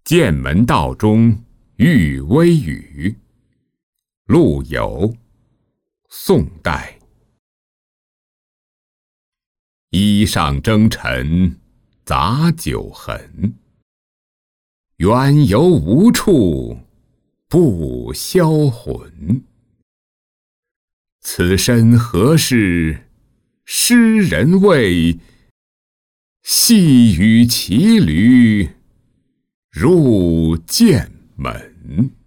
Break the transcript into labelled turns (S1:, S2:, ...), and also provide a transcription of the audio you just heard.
S1: 剑门道中遇微雨，陆游，宋代。衣上征尘杂酒痕，远游无处不销魂。此身何事诗人味？细雨骑驴入剑门。